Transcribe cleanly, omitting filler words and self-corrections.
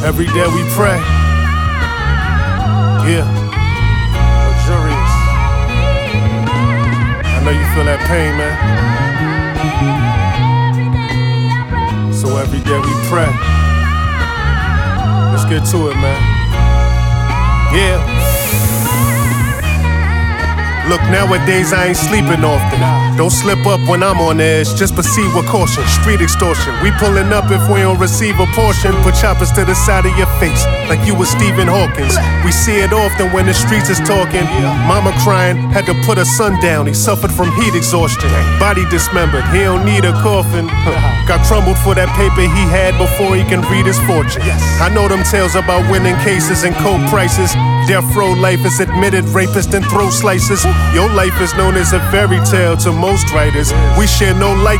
Every day we pray. Yeah. Luxurious. I know you feel that pain, man. So every day we pray. Let's get to it, man. Yeah. Look, nowadays I ain't sleeping often. Don't slip up when I'm on the edge, just proceed with caution. Street extortion, we pulling up if we don't receive a portion. Put choppers to the side of your face, like you was Stephen Hawkins. We see it often when the streets is talking. Mama crying, had to put her son down, he suffered from heat exhaustion. Body dismembered, he don't need a coffin. Got crumbled for that paper he had before he can read his fortune. I know them tales about winning cases and coke prices. Death row life is admitted rapist and throat slices. Your life is known as a fairy tale to most writers. We share no light